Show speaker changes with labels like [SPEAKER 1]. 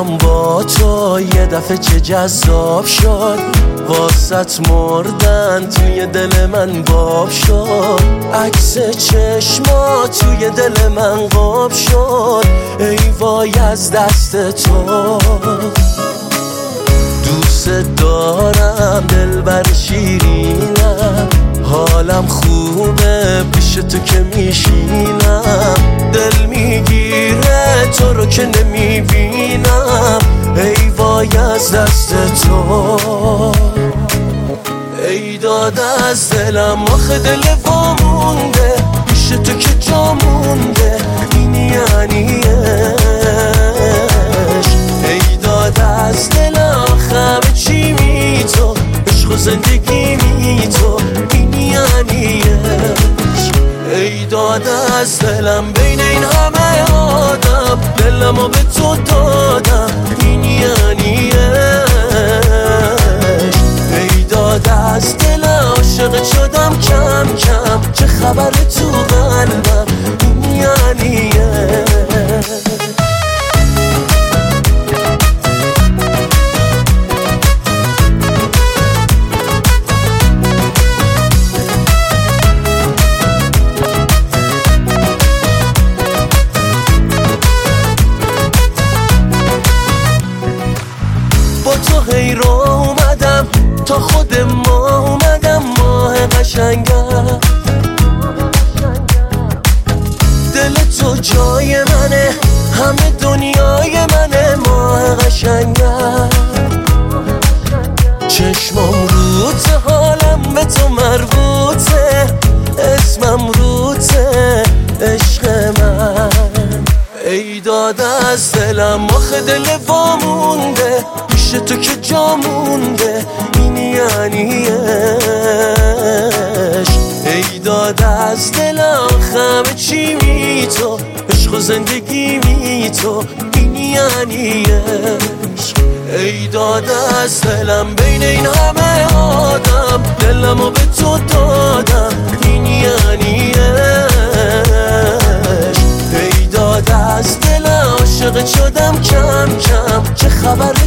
[SPEAKER 1] دلم با تو یه دفعه چه جذاب شد، واسط مردن توی دل من باب شد. عکس چشما توی دل من قاب شد، ای وای از دست تو. دوست دارم دلبر شیرینم، حالم خوبه پیش تو که میشینم. دل میگیره تو رو که نمیبینم، ای وای از دست تو. ای داد از دلم آخه دل وامونده، پیش تو که جا مونده، این یعنیش. ای داد از دلم آخه چی می تو، عشق و زندگی می تو، این یعنیش. ای داد از دلم بین این همه آدم، دلمو به تو دادم، این یعنیش. ای داد از دلم عاشق شدم کم کم، چه خبر تو قلبم، این یعنیش. تو هی رو اومدم تا خود ما اومدم، ماه قشنگم. دل تو جای منه، همه دنیای منه، ماه قشنگم. چشمم روته، حالم به تو مربوطه، اسمم روته، عشق من. ای داد از دلم آخه دل وامونده، پیش تو که جا مونده، این یعنیش. ای داد از دلم همه چی می تو، عشق و زندگی می تو، این یعنیش. ای داد از دلم بین این همه آدم، دلمو به تو دادم، این یعنیش. ای داد از دلم عاشق شدم کم کم، چه خبر